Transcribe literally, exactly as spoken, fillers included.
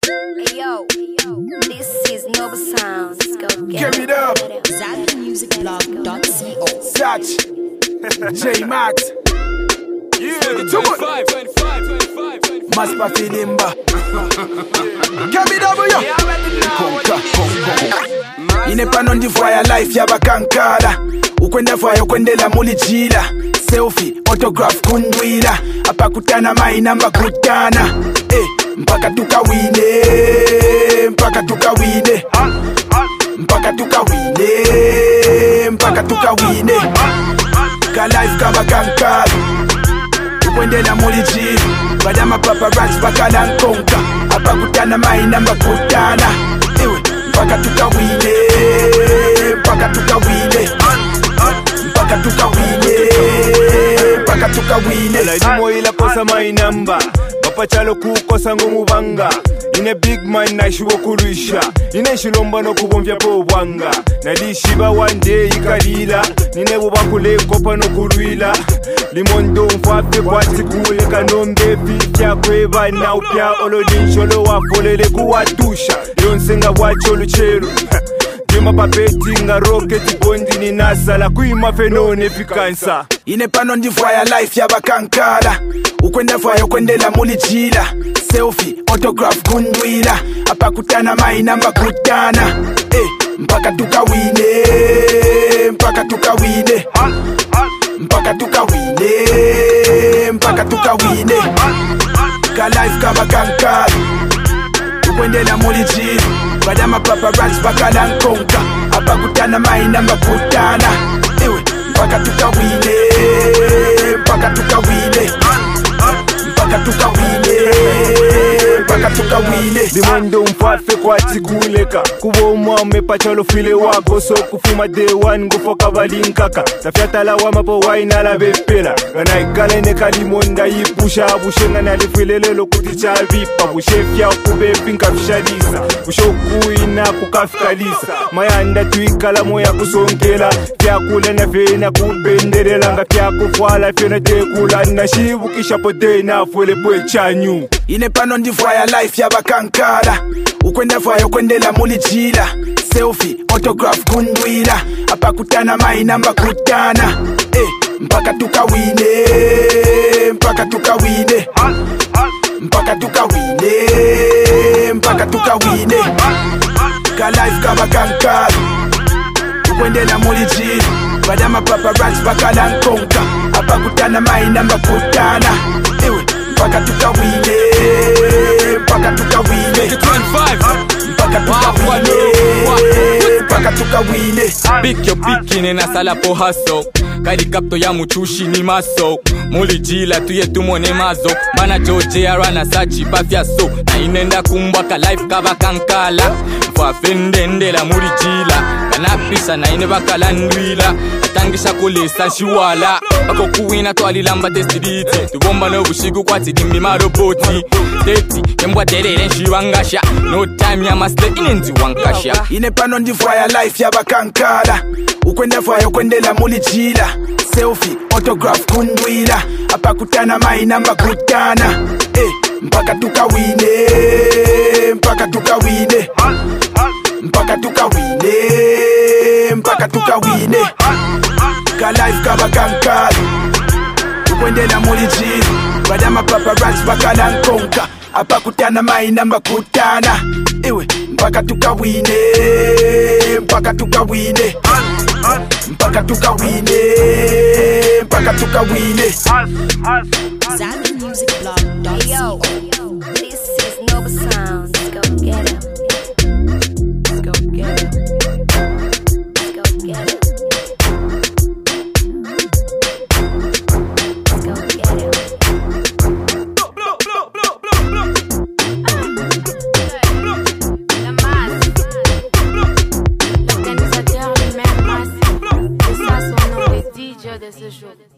Hey yo, this is Noble Sounds. Go get Give it up. Zach Music Blog dot co. Satch. J Max. Yeah, Too much. twenty-five, twenty-five, twenty-five, twenty-five. Maspa Filimba. Give it up, yo. Konka, konka. Inepa non di voya life ya bakankala. Ukwenda voya ukwendela mulijila. Selfie, autograph kundwila. Apa kutana mainamba kutana. Eh, mpaka tukawine. Mpaka tukawine. Mpaka tukawine. Mpaka tukawine. Ka life kaba kankala. Ukwendela mulijila. Badama paparazzi bakala nkonka. Apa kutana mainamba kutana. Ewe, mpaka tukawine. Mpaka tukawine. Mpaka tukawine. Mpaka tukawine. Lazima ila kosa my number. Papa chalo kukosa ngomubanga. Ine big man na shiwo kulisha. Ine shilomba no kubomvya po wanga. Nalishiba one day ikalila. Nine bubakule kopa no kulwila. Limondo mfape kwati kule kanombe fitya kweba na upya olo ninsholo wafolele kuwatusha. Yonsenga wacholo chelu. Jema papeti nga rocket bondi ni nasa la kuima fenone fikansa. Inepa non di voya life ya bakankala. Ukwenda voya ukwendela mulijila. Selfie, autograph kundwila. Apa kutana mainamba kutana. Eh, mpaka tukawine. Mpaka tukawine. Mpaka tukawine. Mpaka tukawine. Ka life kaba kankala. Ukwendela mulijila. Badama paparazzi bakala nkonka. Apa kutana mainamba kutana. Ewe, mpaka tukawine. Mpaka tukawine. Mpaka tukawine. Mpaka tukawine. Limondo mfafe kwati kuleka. Kuboma umepachalo file wako. So kufuma day one ngufoka balinkaka. Tafyata la wama po waina la bepela. Gana ikale neka limonda yipusha. Bushenga na lifilelelo kuticha vipa. Bushefya kubepi nkafishalisa. Bushoku ina kukafikalisa. Mayanda tuikala moya kusonkela. Fya kula na fena kubenderela. Nga fya kufwala fena tekula. Na shivu kisha pote na fwele pwe chanyu. Inepa non di voya life ya bakankala. Ukwenda voya ukwendela mulijila. Selfie, autograph kundwila. Apa kutana mainamba kutana. Eh, mpaka tukawine. Mpaka tukawine. Mpaka tukawine. Mpaka tukawine. Ka life kaba kankala. Ukwendela mulijila. Badama paparazzi bakala nkonka. Apa kutana mainamba kutana. Ewe, mpaka tukawine. Mpaka tukawine. Mpaka tukawine. Mpaka tukawine. Pick your picking na sala po haso. Kari kapto ya muchushi ni maso. Mulijila tuye tumone mazo. Mana George arana sachi pafya so. Na inenda kumbaka life kaba kankala. Mfa fendende la mulijila. Kanapisa na ine bakala ndwila. Atangisha kulesa shiwala. Bako kuwina twali lamba testiriti. Tubomba no bushigu kwa tidimbi maroboti. Teti, kembwa terere nshiwangasha. No time ya master inenzi wankasha. Inepa non di voya life ya bakankala. Ukwenda voya ukwendela mulijila. Selfie, autograph kundwila. Apa kutana mainamba kutana. Eh, mpaka tukawine. Mpaka tukawine. Mpaka tukawine. Mpaka tukawine. Ka life kaba kankala. Ukwendela mulijila. Badama paparazzi bakala nkonka. Apa kutana mainamba kutana. Ewe, mpaka tukawine. Mpaka tukawine. Mpaka tukawine. Mpaka tukawine. Zach Music Blog dot Hey yo, co. this is Noble Sounds. Go get it. Let's go get it. Let's go get it. Let's go get it. La masse. L'organisateur lui-même masse. C'est ça son nom, les D J de ce jour.